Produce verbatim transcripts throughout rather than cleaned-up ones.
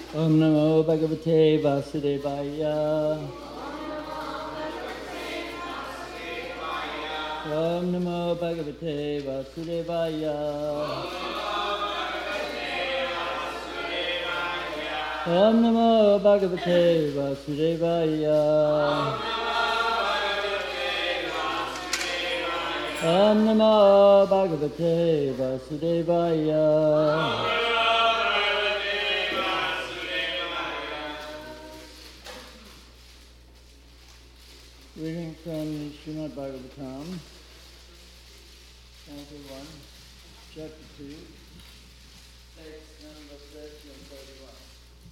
Om Namo Bhagavate Vasudevaya. Om Namo Bhagavate Vasudevaya. Om Namo Bhagavate Vasudevaya. Om Namo Bhagavate Vasudevaya. Reading from Srimad Bhagavatam, Canto one, Chapter two, text number thirty and thirty-one.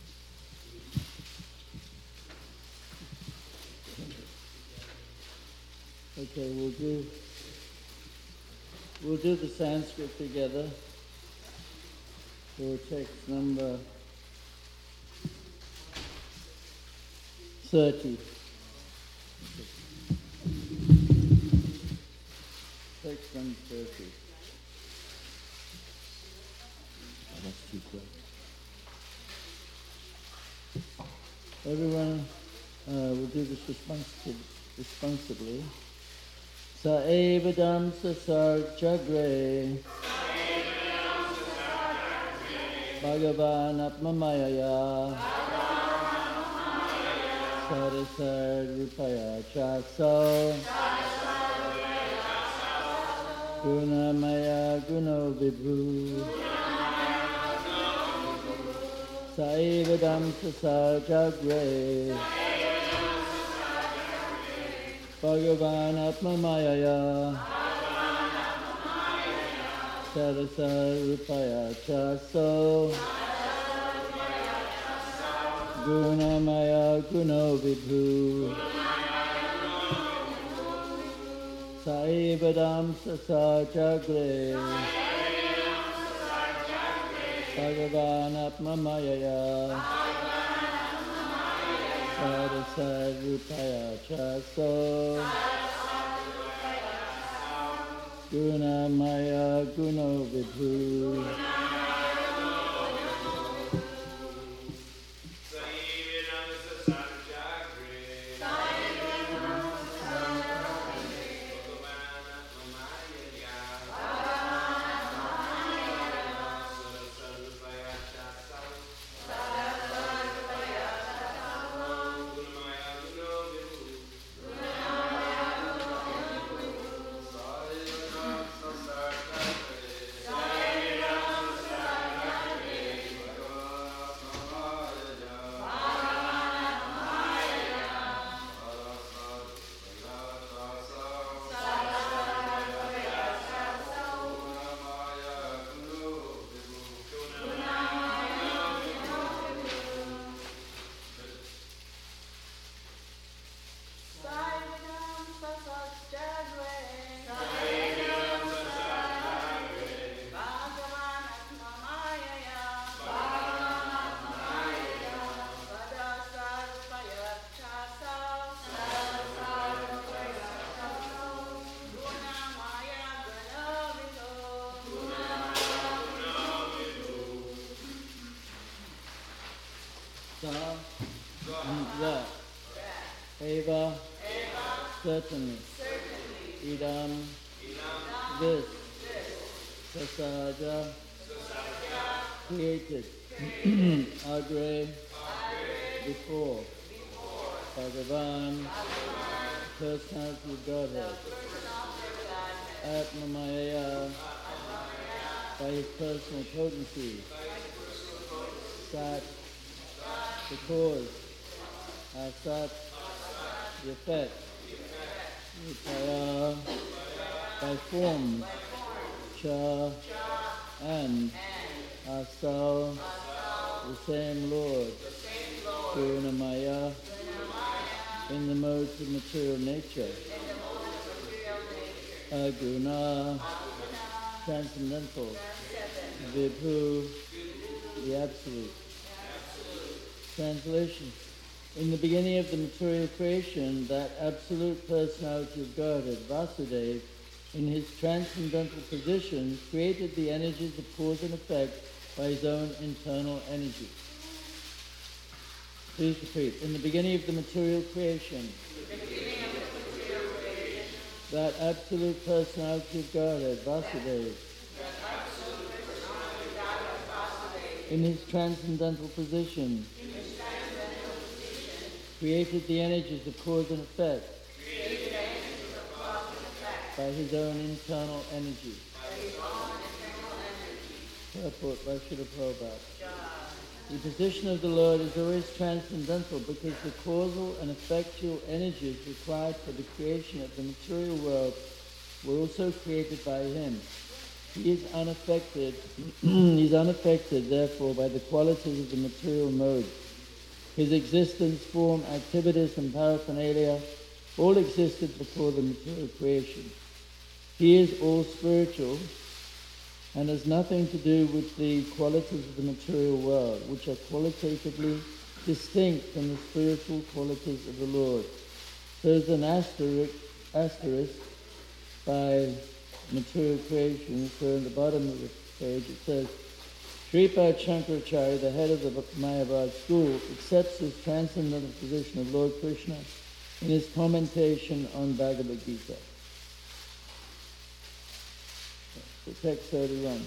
Okay, we'll do we'll do the Sanskrit together for text number thirty. Text number thirty. Oh, that's too quick. Everyone, uh, we'll do this responsibly. responsibly. Sa evadam sasar chagre Bhagavan atmamayaya Sarasar rupaya chaso Gunamaya guno vibhu Saivadam sasar jagre Bhagavan atmamayaya Sarasar rupaya chaso Gunamaya guno vibhu Saivadam sasar jagre Bhagavan atmamayaya Sarasar rupaya chaso Gunamaya guno vibhu That Eva, certainly, Idam, this, Sasaja, created, Agre, before, Bhagavan, personality of Godhead, Atmamaya, by his personal potency, Sat, the cause, Asat, the effect, Upaya, by forms, Cha, and Asal, the same Lord, Purnamaya, in the modes of material nature, Aguna, transcendental, Vibhu, the absolute. Translation. In the beginning of the material creation, that absolute personality of Godhead, Vasudeva, in his transcendental position, created the energies of cause and effect by his own internal energy. Please repeat. In the beginning of the material creation, that absolute personality of Godhead, Vasudeva, in his transcendental position, created the energies of cause and effect by his own internal energy. Purport by Srila Prabhupada. The position of the Lord is always transcendental because the causal and effectual energies required for the creation of the material world were also created by him. He is unaffected, he is unaffected therefore by the qualities of the material modes. His existence, form, activities and paraphernalia all existed before the material creation. He is all spiritual and has nothing to do with the qualities of the material world, which are qualitatively distinct from the spiritual qualities of the Lord. There's an asterisk, asterisk by material creation, so in the bottom of the page it says, Sripad Shankaracharya, the head of the Mayavad school, accepts this transcendental position of Lord Krishna in his commentation on Bhagavad Gita. So text thirty-one.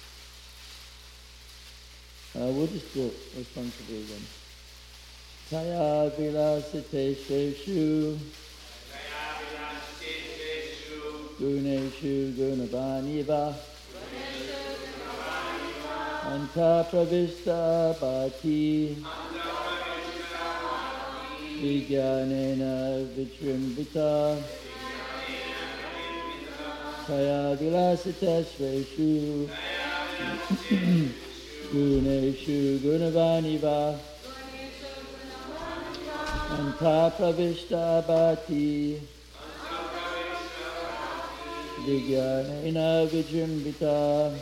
Uh, we'll just do it responsibly again. Taya vilasite sheshu Guneshu gunavaniva Anta pravista bhati Vijnanena vitrimbita Taya vilasita sveshu Guneshu gunavaniva Anta pravista bhati Vijnanena vitrimbita.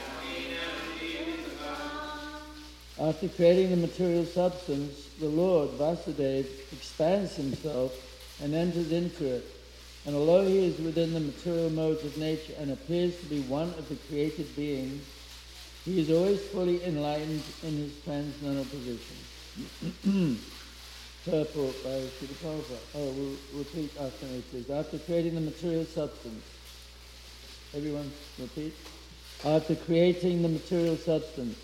After creating the material substance, the Lord, Vasudeva, expands himself and enters into it. And although he is within the material modes of nature and appears to be one of the created beings, he is always fully enlightened in his transcendental position. Purport by Srila Prabhupada. Oh, we'll repeat after me, please. After creating the material substance, everyone repeat. After creating the material substance,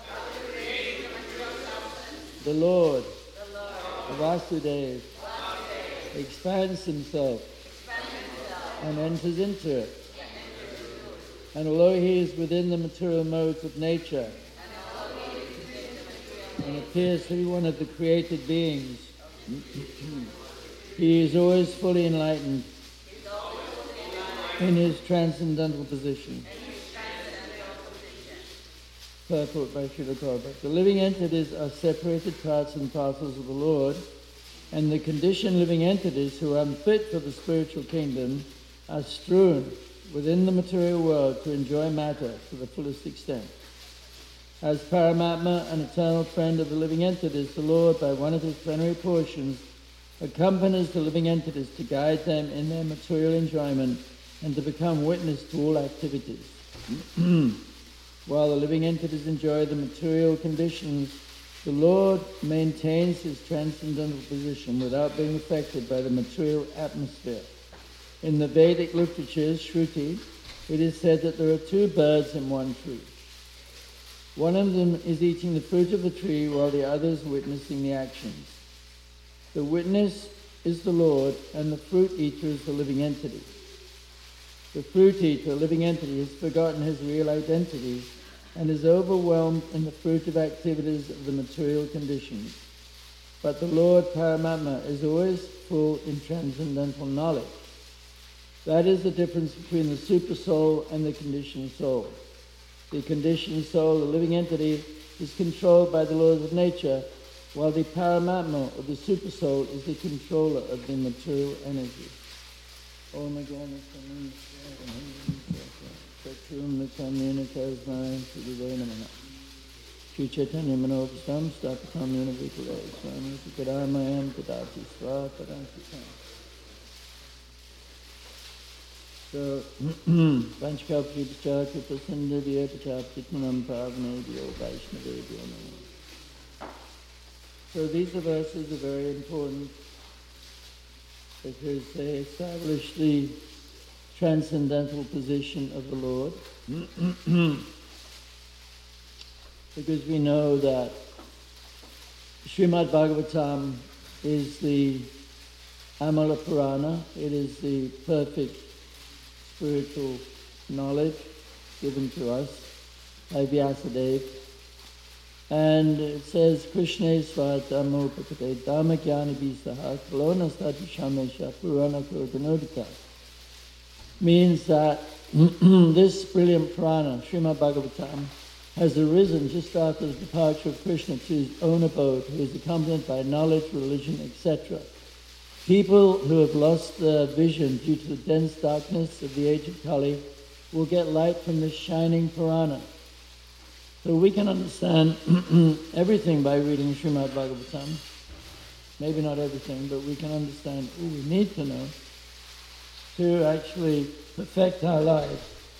the Lord, the Lord Vasudeva, Vasudeva expands himself and enters into it. And although he is within the material modes of nature and appears to be one of the created beings, he is always fully enlightened in his transcendental position. Purport by Srila Prabhupada. The living entities are separated parts and parcels of the Lord, and the conditioned living entities who are unfit for the spiritual kingdom are strewn within the material world to enjoy matter to the fullest extent. As Paramatma, an eternal friend of the living entities, the Lord, by one of his plenary portions, accompanies the living entities to guide them in their material enjoyment and to become witness to all activities. While the living entities enjoy the material conditions, the Lord maintains his transcendental position without being affected by the material atmosphere. In the Vedic literatures, Shruti, it is said that there are two birds in one tree. One of them is eating the fruit of the tree while the other is witnessing the actions. The witness is the Lord and the fruit eater is the living entity. The fruit eater, living entity, has forgotten his real identity and is overwhelmed in the fruitive activities of the material conditions. But the Lord Paramatma is always full in transcendental knowledge. That is the difference between the super soul and the conditioned soul. The conditioned soul, the living entity, is controlled by the laws of nature, while the Paramatma, or the super soul, is the controller of the material energy. Om Agana Chakrum Nikamyana Kasmai Sudivaya Namaha Shri Chaitanya Manopastam Stapakam Yunavitale Swami Sikaramayam Tadati Swapadantikam. So, Panchakapri Pachakri Prasandavya Pachapitmanam Pavane Vyo Vaishnavya Namo. So these verses are very important because they establish the transcendental position of the Lord. Because we know that Srimad Bhagavatam is the Amala Purana. It is the perfect spiritual knowledge given to us by Vyasadeva. And it says, Krishna Svatamo Pakate Dhamma Jnana Bisaha Kalona Stati Shamesha Purana Kurganodita. Means that this brilliant Purana, Srimad Bhagavatam, has arisen just after the departure of Krishna to his own abode, who is accompanied by knowledge, religion, et cetera. People who have lost their vision due to the dense darkness of the age of Kali will get light from this shining Purana. So we can understand everything by reading Srimad Bhagavatam. Maybe not everything, but we can understand all we need to know to actually perfect our lives.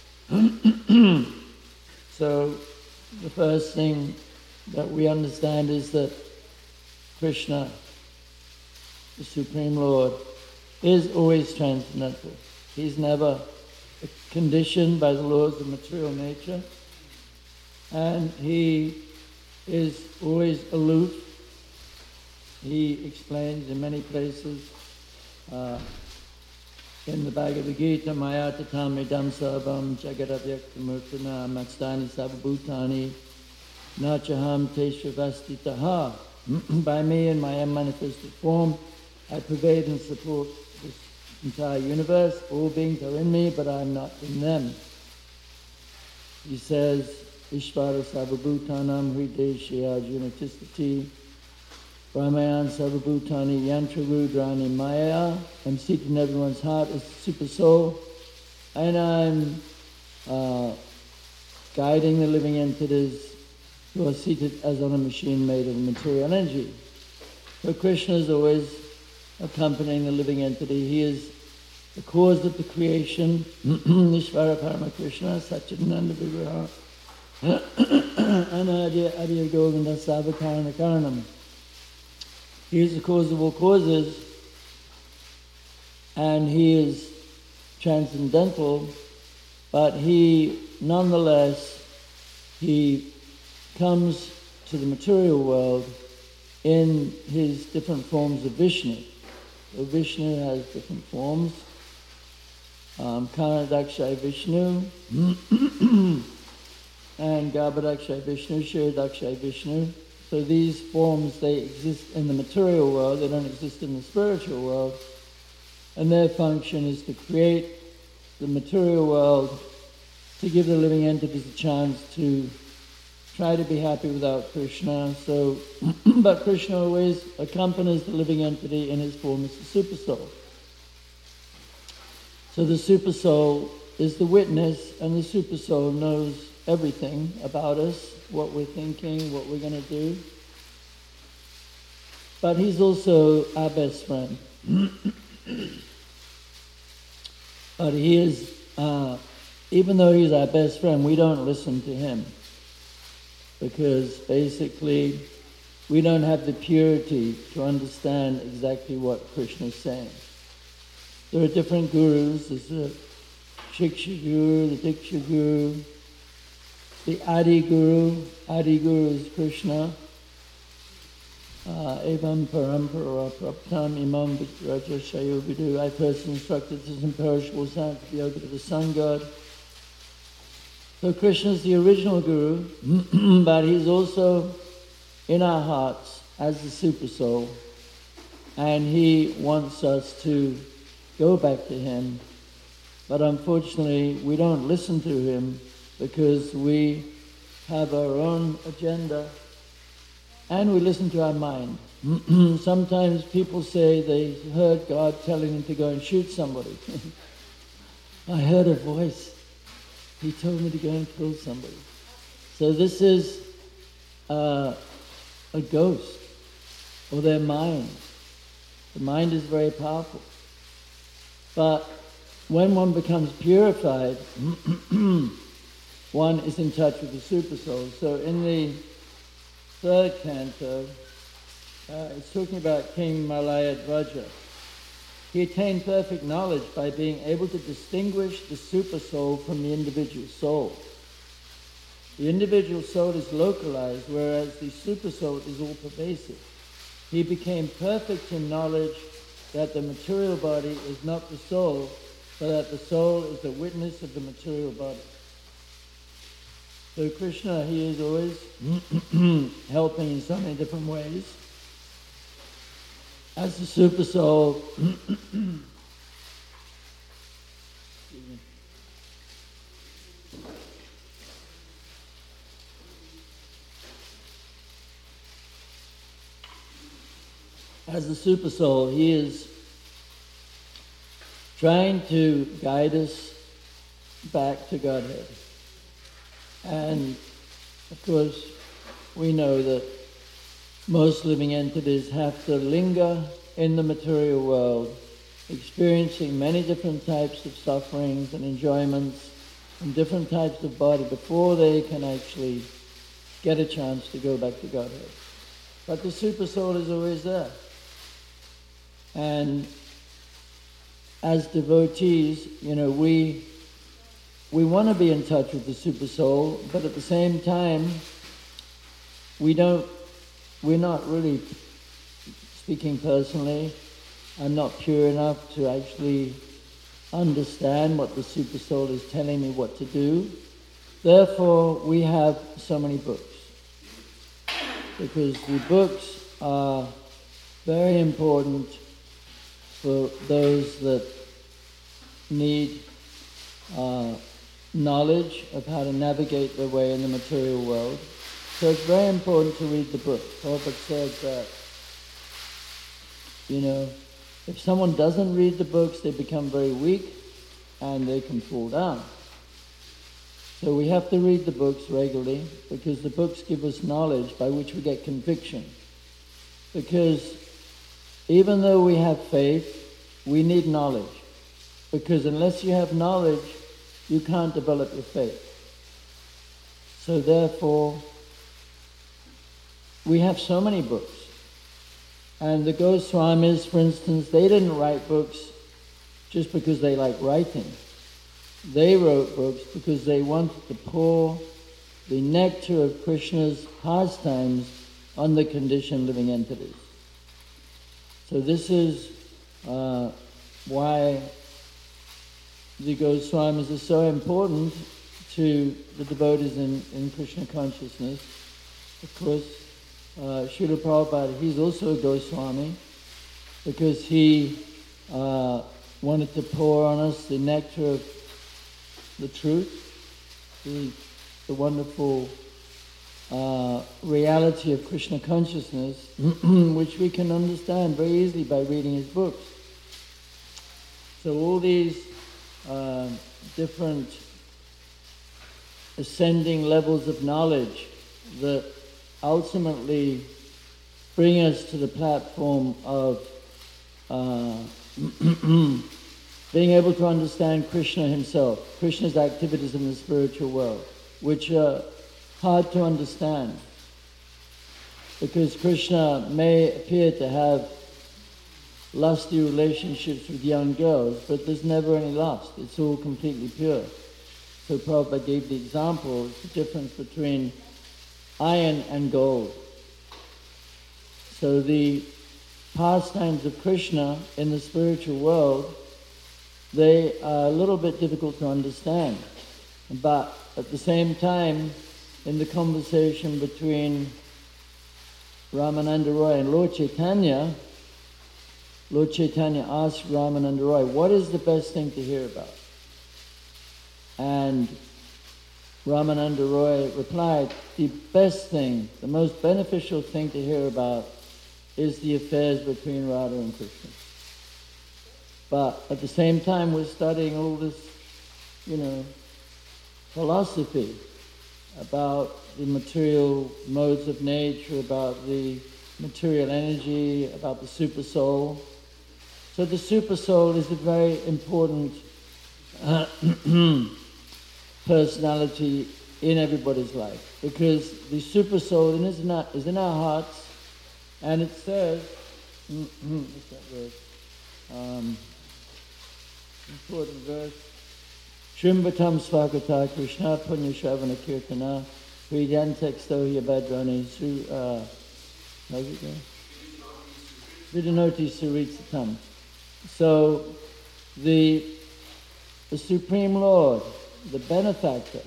So the first thing that we understand is that Krishna, the Supreme Lord, is always transcendental. He's never conditioned by the laws of material nature, and he is always aloof. He explains in many places uh, in the Bhagavad Gita, Maya tatam idam sarvam jagadavyaktamurtana matstani sababhutani nachaham teshvavastitaha. By me in my unmanifested form, I pervade and support this entire universe. All beings are in me, but I am not in them. He says, Ishvara sababhutanam hrideshya junatistati Brahmayan Sarvabhutani Yantra Rudrani Maya. I'm seated in everyone's heart as the super soul, and I'm uh, guiding the living entities who are seated as on a machine made of material energy. So Krishna is always accompanying the living entity. He is the cause of the creation. Nishvara Parama Krishna Satchidananda Vigraha Anadya Adya Govinda Savakarana Karanam. He is the cause of all causes, and he is transcendental, but he, nonetheless, he comes to the material world in his different forms of Vishnu. So Vishnu has different forms. Um, Kanadakshay Vishnu, and Garbhadakshay Vishnu, Shiradakshay Vishnu. So these forms, they exist in the material world, they don't exist in the spiritual world. And their function is to create the material world, to give the living entities a chance to try to be happy without Krishna. So, but Krishna always accompanies the living entity in his form as the super soul. So the super soul is the witness, and the super soul knows everything about us, what we're thinking, what we're going to do. But he's also our best friend. But he is, uh, even though he's our best friend, we don't listen to him. Because basically, we don't have the purity to understand exactly what Krishna is saying. There are different gurus. There's the Shiksha Guru, the Diksha Guru, the Adi Guru. Adi Guru is Krishna. Evam parampara praptam imam vitraja shayo vidu. I first instructed this imperishable science to be yoga to the sun god. So Krishna is the original Guru, but he's also in our hearts as the super soul, and he wants us to go back to him. But unfortunately, we don't listen to him because we have our own agenda and we listen to our mind. Sometimes people say they heard God telling them to go and shoot somebody. I heard a voice. He told me to go and kill somebody. So this is uh, a ghost, or their mind. The mind is very powerful. But when one becomes purified, one is in touch with the super soul. So in the third canto, Uh, it's talking about King Malayadvaja. He attained perfect knowledge by being able to distinguish the super soul from the individual soul. The individual soul is localized, whereas the super soul is all pervasive. He became perfect in knowledge that the material body is not the soul, but that the soul is the witness of the material body. So Krishna, he is always helping in so many different ways. As the super soul, as the super soul, he is trying to guide us back to Godhead. And of course, we know that most living entities have to linger in the material world, experiencing many different types of sufferings and enjoyments and different types of body before they can actually get a chance to go back to Godhead. But the super soul is always there. And as devotees, you know, we we want to be in touch with the super soul, but at the same time, we don't We're not really, speaking personally, I'm not pure enough to actually understand what the super soul is telling me what to do. Therefore, we have so many books. Because the books are very important for those that need uh, knowledge of how to navigate their way in the material world. So it's very important to read the book. Prabhupada said that, you know, if someone doesn't read the books, they become very weak and they can fall down. So we have to read the books regularly because the books give us knowledge by which we get conviction. Because even though we have faith, we need knowledge. Because unless you have knowledge, you can't develop your faith. So therefore, we have so many books. And the Goswamis, for instance, they didn't write books just because they like writing. They wrote books because they wanted to pour the nectar of Krishna's pastimes on the conditioned living entities. So this is uh, why the Goswamis are so important to the devotees in, in Krishna consciousness. Of course, Uh, Srila Prabhupada, he's also a Goswami because he uh, wanted to pour on us the nectar of the truth, the, the wonderful uh, reality of Krishna consciousness, which we can understand very easily by reading his books. So all these uh, different ascending levels of knowledge that ultimately bring us to the platform of uh, being able to understand Krishna himself, Krishna's activities in the spiritual world, which are hard to understand. Because Krishna may appear to have lusty relationships with young girls, but there's never any lust. It's all completely pure. So Prabhupada gave the example, the difference between iron and gold. So the pastimes of Krishna in the spiritual world, they are a little bit difficult to understand. But at the same time, in the conversation between Ramananda Roy and Lord Chaitanya, Lord Chaitanya asked Ramananda Roy, what is the best thing to hear about? And Ramananda Roy replied, the best thing, the most beneficial thing to hear about is the affairs between Radha and Krishna. But at the same time, we're studying all this, you know, philosophy about the material modes of nature, about the material energy, about the super soul. So the super soul is a very important uh, personality in everybody's life, because the super soul is in our, is in our hearts, And it says, what's that verse? Um, important verse. Shrimvatam svagata Krishna punya shravana kirtana hridantek stohya badrani su, uh, how's it go? Vidanoti suritatam. So, the, the Supreme Lord, the benefactor,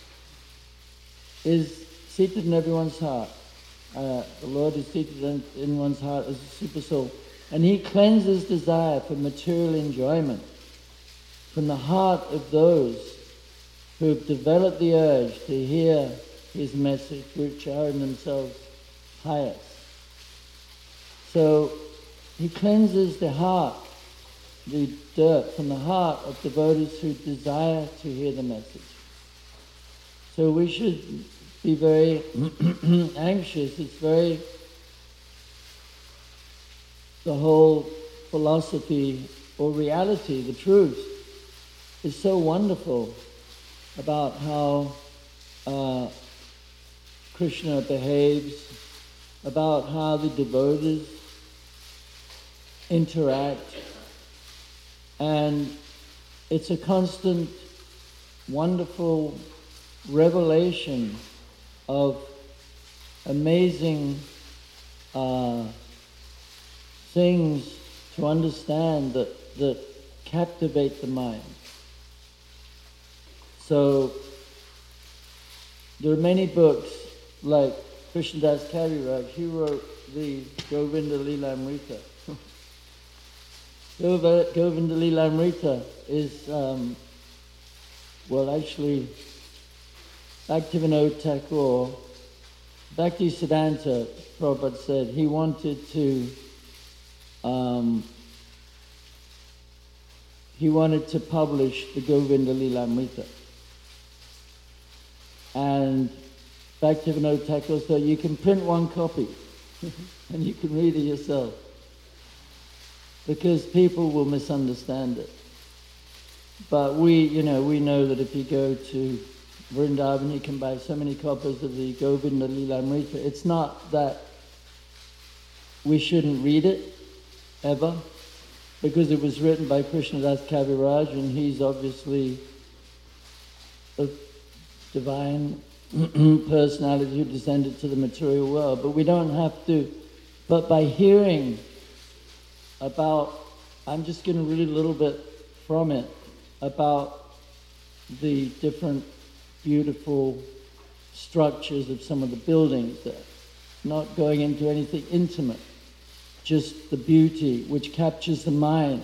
is seated in everyone's heart. Uh, the Lord is seated in, in one's heart as a super soul. And he cleanses desire for material enjoyment from the heart of those who have developed the urge to hear his message, which are in themselves pious. So he cleanses the heart, the dirt from the heart of devotees who desire to hear the message. So we should be very anxious. It's very, the whole philosophy or reality, the truth, is so wonderful about how uh, Krishna behaves, about how the devotees interact, and it's a constant, wonderful revelation of amazing uh, things to understand that, that captivate the mind. So there are many books like Krishnadas Kaviraj. He wrote the Govinda Lilamrita. Govinda Lilamrita is, um, well actually, Bhaktivinoda Thakur, Bhakti Siddhanta Prabhupada said he wanted to um, he wanted to publish the Govinda Lilamrita. And Bhaktivinoda Thakur said, you can print one copy and you can read it yourself, because people will misunderstand it. But we, you know, we know that if you go to Vrindavan, you can buy so many copies of the Govinda Lilamrita. It's not that we shouldn't read it, ever, because it was written by Krishnadas Kaviraj, and he's obviously a divine personality who descended to the material world. But we don't have to, but by hearing about, I'm just going to read a little bit from it, about the different beautiful structures of some of the buildings there. Not going into anything intimate, just the beauty which captures the mind.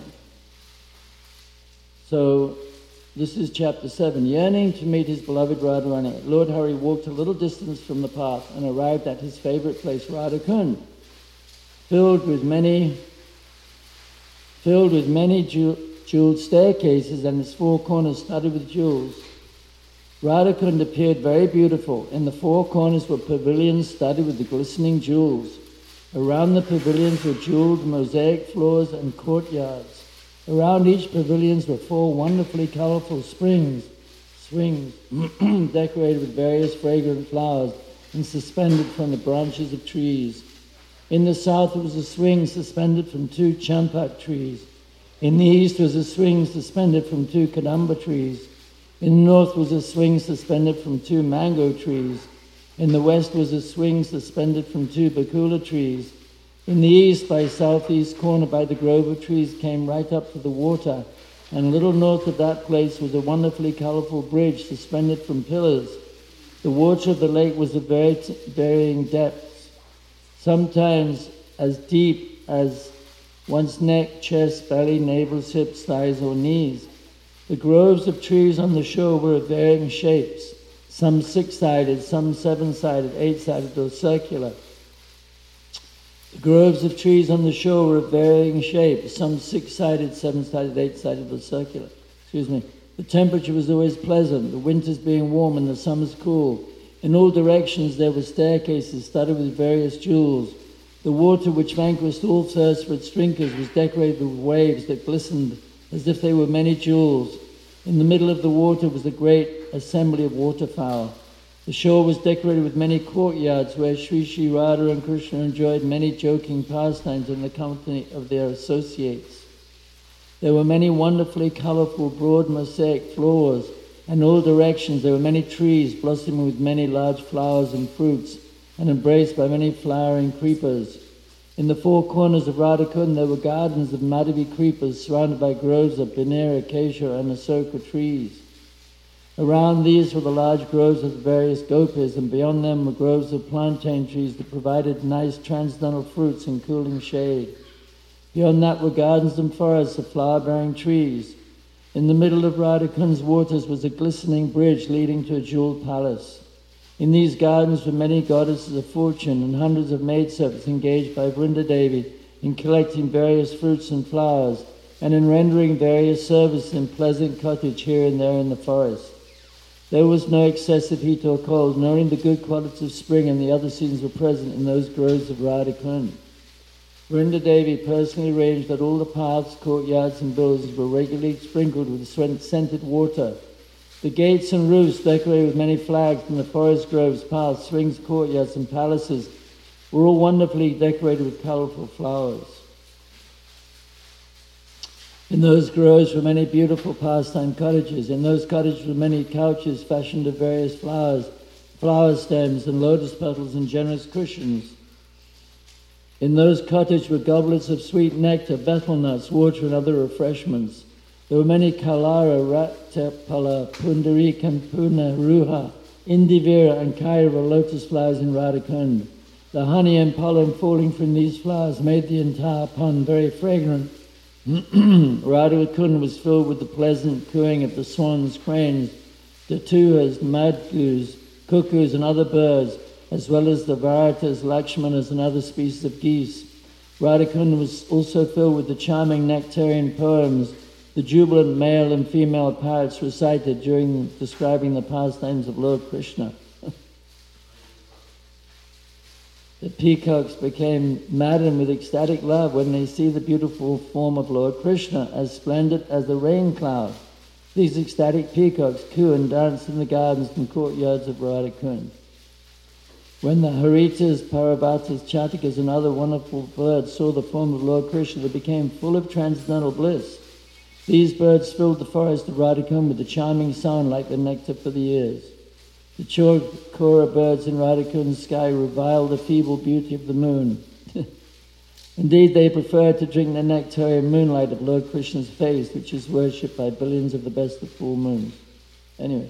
So this is chapter seven. Yearning to meet his beloved Radharani, Lord Hari walked a little distance from the path and arrived at his favorite place, Radhakund, filled with many, filled with many jeweled staircases and its four corners studded with jewels. Radhakund appeared very beautiful. In the four corners were pavilions studded with the glistening jewels. Around the pavilions were jeweled mosaic floors and courtyards. Around each pavilion were four wonderfully colorful springs, swings decorated with various fragrant flowers and suspended from the branches of trees. In the south was a swing suspended from two champak trees. In the east was a swing suspended from two kadamba trees. In the north was a swing suspended from two mango trees. In the west was a swing suspended from two bakula trees. In the east, by southeast corner by the grove of trees, came right up to the water, and a little north of that place was a wonderfully colorful bridge suspended from pillars. The water of the lake was of varying depths, sometimes as deep as one's neck, chest, belly, navel, hips, thighs, or knees. The groves of trees on the shore were of varying shapes, some six-sided, some seven-sided, eight-sided, or circular. The groves of trees on the shore were of varying shapes, some six-sided, seven-sided, eight-sided, or circular. Excuse me. The temperature was always pleasant, the winters being warm and the summers cool. In all directions there were staircases studded with various jewels. The water which vanquished all thirst for its drinkers was decorated with waves that glistened as if they were many jewels. In the middle of the water was a great assembly of waterfowl. The shore was decorated with many courtyards where Sri Sri Radha and Krishna enjoyed many joking pastimes in the company of their associates. There were many wonderfully colorful broad mosaic floors, and in all directions there were many trees blossoming with many large flowers and fruits, and embraced by many flowering creepers. In the four corners of Radhakund there were gardens of Madhavi creepers surrounded by groves of Binir, acacia and asoka trees. Around these were the large groves of the various gopis, and beyond them were groves of plantain trees that provided nice transcendental fruits and cooling shade. Beyond that were gardens and forests of flower-bearing trees. In the middle of Radhakund's waters was a glistening bridge leading to a jeweled palace. In these gardens were many goddesses of fortune and hundreds of maidservants engaged by Vrindadevi in collecting various fruits and flowers and in rendering various services in pleasant cottage here and there in the forest. There was no excessive heat or cold, knowing the good qualities of spring and the other seasons were present in those groves of Radhakund. Vrindadevi personally arranged that all the paths, courtyards and buildings were regularly sprinkled with scented water. The gates and roofs, decorated with many flags from the forest groves, paths, swings, courtyards and palaces, were all wonderfully decorated with colorful flowers. In those groves were many beautiful pastime cottages. In those cottages were many couches fashioned of various flowers, flower stems and lotus petals and generous cushions. In those cottages were goblets of sweet nectar, betel nuts, water and other refreshments. There were many Kalara, Ratapala, Pundarika, Puna, Ruha, Indivira and Kaira lotus flowers in Radhakund. The honey and pollen falling from these flowers made the entire pond very fragrant. Radhakund was filled with the pleasant cooing of the swans, cranes, datuhas, madhus, cuckoos and other birds, as well as the Bharatas, Lakshmanas and other species of geese. Radhakund was also filled with the charming nectarian poems the jubilant male and female parrots recited during describing the pastimes of Lord Krishna. The peacocks became maddened with ecstatic love when they see the beautiful form of Lord Krishna, as splendid as the rain cloud. These ecstatic peacocks coo and dance in the gardens and courtyards of Radhakund. When the Haritas, Paravatas, Chatikas and other wonderful birds saw the form of Lord Krishna, they became full of transcendental bliss. These birds filled the forest of Radhakund with a charming sound like the nectar for the ears. The Chokora birds in Radhakund's sky revile the feeble beauty of the moon. Indeed, they prefer to drink the nectarian moonlight of Lord Krishna's face, which is worshipped by billions of the best of full moons. Anyway,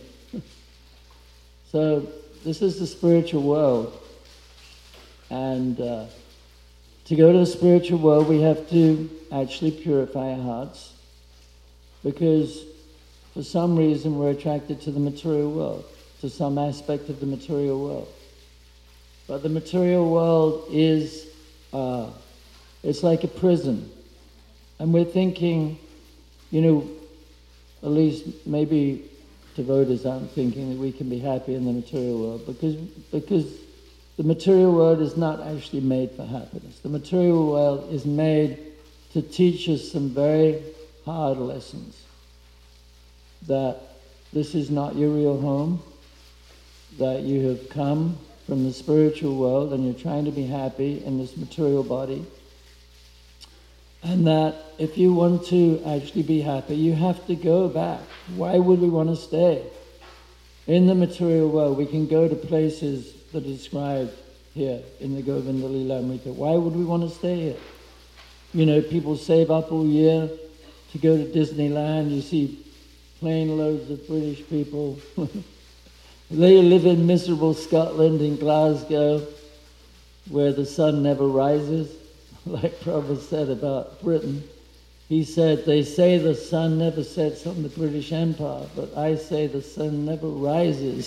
so this is the spiritual world. And uh, to go to the spiritual world, we have to actually purify our hearts, because for some reason we're attracted to the material world, to some aspect of the material world. But the material world is, uh, it's like a prison. And we're thinking, you know, at least maybe devotees aren't thinking that we can be happy in the material world, because, because the material world is not actually made for happiness. The material world is made to teach us some very hard lessons. That this is not your real home, that you have come from the spiritual world and you're trying to be happy in this material body, and that if you want to actually be happy, you have to go back. Why would we want to stay in the material world? We can go to places that are described here in the Govinda Lilamrita. Why would we want to stay here? You know, people save up all year to go to Disneyland. You see plane loads of British people. They live in miserable Scotland, in Glasgow, where the sun never rises. Like Prabhupada said about Britain, he said, they say the sun never sets on the British Empire, but I say the sun never rises.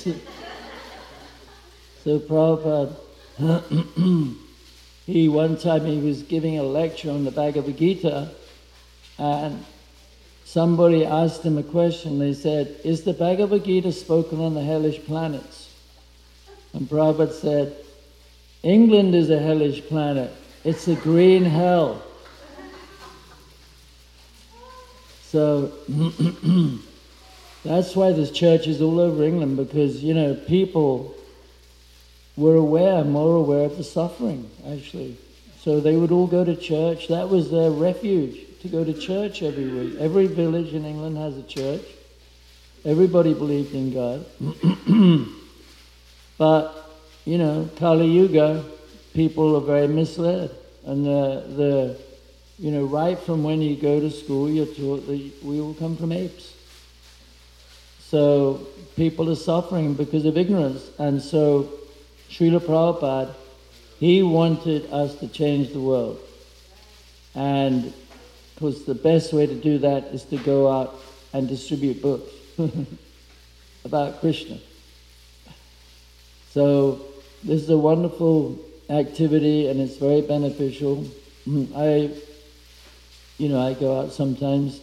So Prabhupada, he one time he was giving a lecture on the Bhagavad Gita, and somebody asked him a question. They said, is the Bhagavad Gita spoken on the hellish planets? And Prabhupada said, England is a hellish planet. It's a green hell. So, That's why there's churches all over England, because, you know, people were aware, more aware of the suffering, actually. So they would all go to church. That was their refuge, to go to church every week. Every village in England has a church. Everybody believed in God. But, you know, Kali Yuga, people are very misled. And the, the, you know, right from when you go to school, you're taught that we all come from apes. So people are suffering because of ignorance. And so Srila Prabhupada, he wanted us to change the world. And of course the best way to do that is to go out and distribute books about Krishna. So this is a wonderful activity and it's very beneficial. I, you know, I go out sometimes.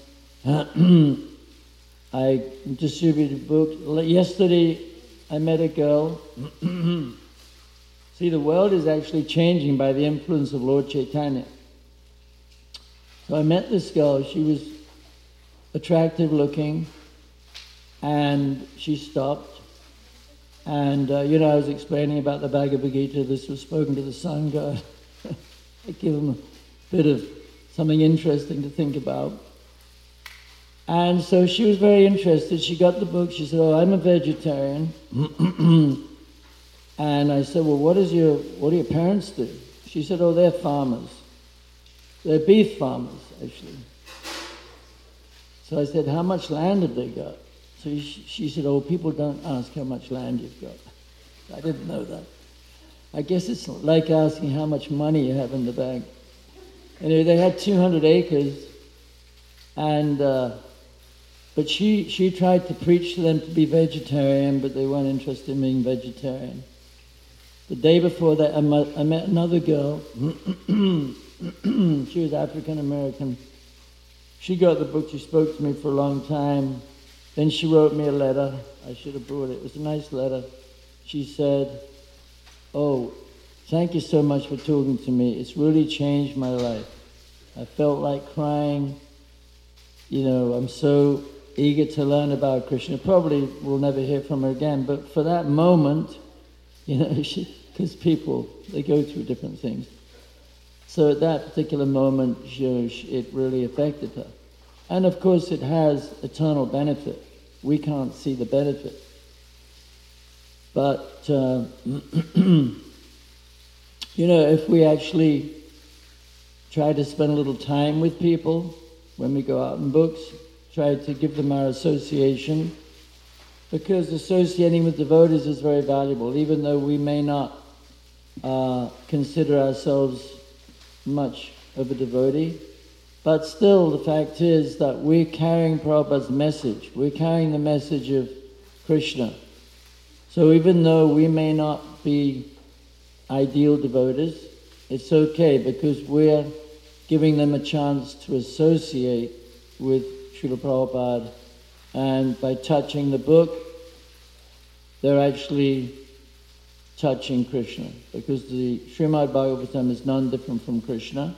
I distributed books. Yesterday I met a girl. See, the world is actually changing by the influence of Lord Chaitanya. So I met this girl. She was attractive looking, and she stopped. And, uh, you know, I was explaining about the Bhagavad Gita. This was spoken to the Sun God. I give him a bit of something interesting to think about. And so she was very interested. She got the book. She said, "Oh, I'm a vegetarian." And I said, "Well, what is your what do your parents do?" She said, "Oh, they're farmers. They're beef farmers, actually." So I said, "How much land have they got?" So she, she said, "Oh, people don't ask how much land you've got." I didn't know that. I guess it's like asking how much money you have in the bank. Anyway, they had two hundred acres, and uh, but she she tried to preach to them to be vegetarian, but they weren't interested in being vegetarian. The day before that, I met, I met another girl. She was African American. She got the book. She spoke to me for a long time. Then she wrote me a letter. I should have brought it. It was a nice letter. She said, "Oh, thank you so much for talking to me. It's really changed my life. I felt like crying. You know, I'm so eager to learn about Krishna." Probably we'll never hear from her again, but for that moment, you know, because people, they go through different things. So at that particular moment, you know, it really affected her. And of course it has eternal benefit. We can't see the benefit. But, uh, you know, if we actually try to spend a little time with people when we go out in books, try to give them our association, because associating with devotees is very valuable, even though we may not uh, consider ourselves much of a devotee. But still, the fact is that we're carrying Prabhupada's message. We're carrying the message of Krishna. So even though we may not be ideal devotees, it's okay, because we're giving them a chance to associate with Srila Prabhupada, and by touching the book, they're actually touching Krishna, because the Srimad Bhagavatam is none different from Krishna.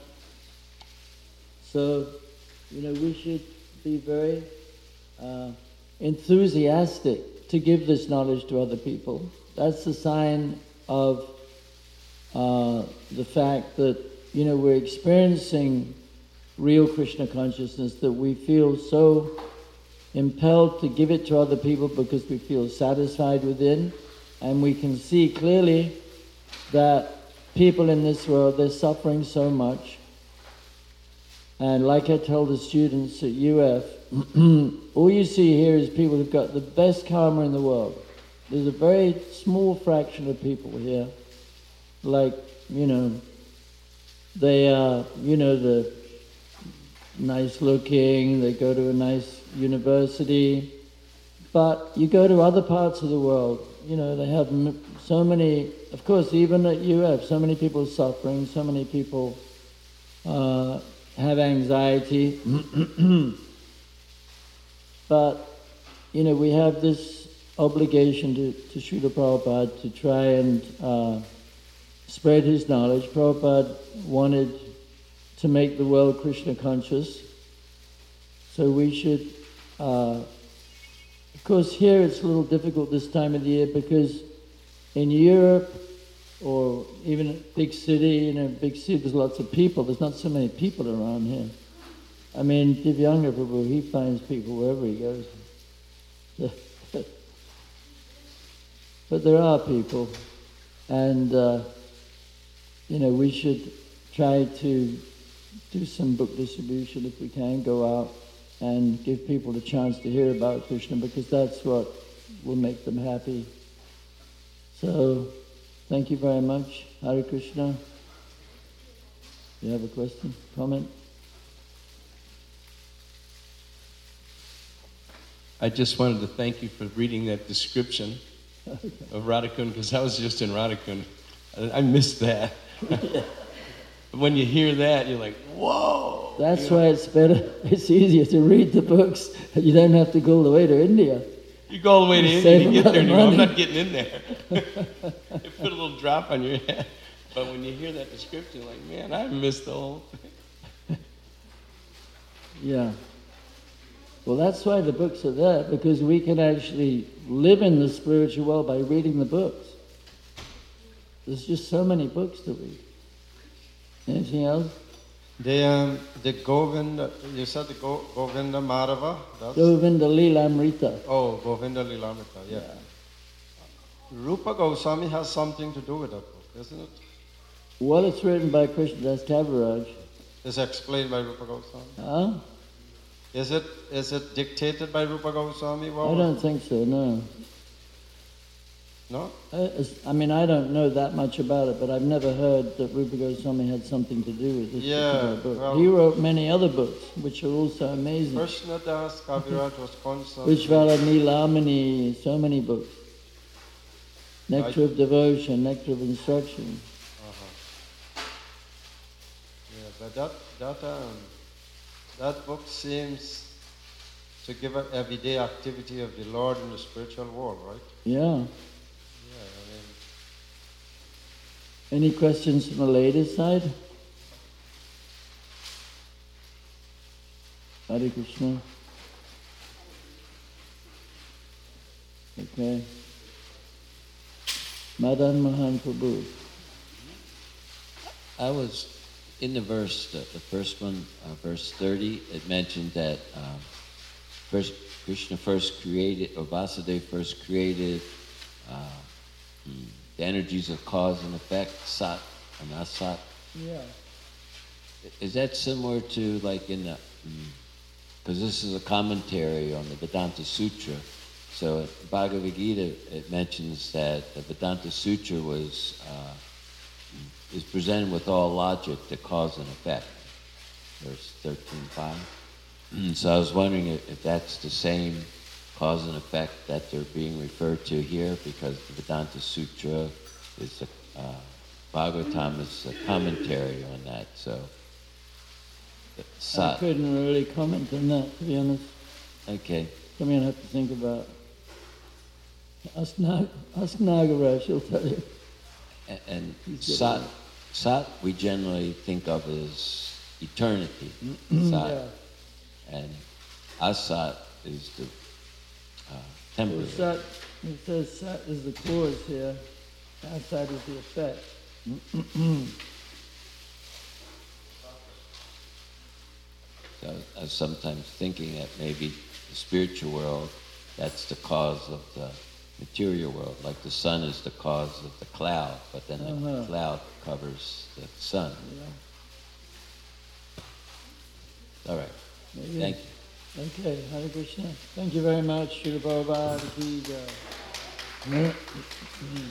So, you know, we should be very uh, enthusiastic to give this knowledge to other people. That's the sign of uh, the fact that, you know, we're experiencing real Krishna consciousness, that we feel so impelled to give it to other people because we feel satisfied within, and we can see clearly that people in this world, they're suffering so much. And like I tell the students at U F, all you see here is people who've got the best karma in the world. There's a very small fraction of people here, like, you know, they are, you know, the nice looking, they go to a nice university, but you go to other parts of the world, you know, they have so many, of course, even at U F, so many people suffering, so many people uh, have anxiety. But, you know, we have this obligation to, to Srila Prabhupada to try and uh, spread his knowledge. Prabhupada wanted to make the world Krishna conscious, so we should uh, Of course, here it's a little difficult this time of the year because in Europe or even a big city, in a big city, there's lots of people. There's not so many people around here. I mean, Divyanga Prabhu, he finds people wherever he goes. But there are people, and uh, you know, we should try to do some book distribution if we can, go out and give people a chance to hear about Krishna, because that's what will make them happy. So, thank you very much. Hare Krishna. You have a question, comment? I just wanted to thank you for reading that description okay. of Radhakund, because I was just in Radhakund. I missed that. When you hear that, you're like, whoa! That's you know? why it's better, it's easier to read the books. You don't have to go all the way to India. You go all the way to India to get there, and you go, I'm not getting in there. You put a little drop on your head. But when you hear that description, you're like, man, I missed the whole thing. Yeah. Well, that's why the books are there, because we can actually live in the spiritual world by reading the books. There's just so many books to read. Anything else? The um, the Govinda, you said the Go, Govinda Madhava? That's Govinda Lilamrita. Oh, Govinda Lilamrita, yeah. yeah. Rupa Goswami has something to do with that book, isn't it? Well, it's written by Krishnadas Kaviraj. It's explained by Rupa Goswami? Huh? Is it is it dictated by Rupa Goswami? Well, I don't think so, no. No? I, I mean, I don't know that much about it, but I've never heard that Rupa Goswami had something to do with this yeah, particular book. Well, he wrote many other books, which are also amazing. Krishnadas Kaviraj was constantly... Vishvala Nilamani, so many books. Nectar I, of Devotion, Nectar of Instruction. Uh-huh. Yeah, but that, that, um, that book seems to give an everyday activity of the Lord in the spiritual world, right? Yeah. Any questions from the ladies' side? Hare Krishna. Okay. Madan Mohan Prabhu. I was in the verse, the, the first one, uh, verse thirty, it mentioned that um, first Krishna first created, or Vasudeva first created uh, hmm, the energies of cause and effect, sat and asat. Yeah. Is that similar to like in the, because mm, this is a commentary on the Vedanta Sutra. So in Bhagavad Gita, it mentions that the Vedanta Sutra was, uh, is presented with all logic, the cause and effect. Verse thirteen point five. So I was wondering if, if that's the same cause and effect that they're being referred to here, because the Vedanta Sutra is a, uh, Bhagavatam is a commentary on that, so. I couldn't really comment on that, to be honest. Okay. Something I'll have to think about. Ask, Nag, ask Nagaraj, he'll tell you. And, and Sat, Sat we generally think of as eternity, Sat. Yeah. And Asat is the Uh, temporary. Well, sat, it says sat is the cause here, asat is the effect. So I was sometimes thinking that maybe the spiritual world, that's the cause of the material world, like the sun is the cause of the cloud, but then uh-huh. the cloud covers the sun. Yeah. All right. Maybe. Thank you. Okay, Hare Krishna. Thank you very much, Srila Prabhupada.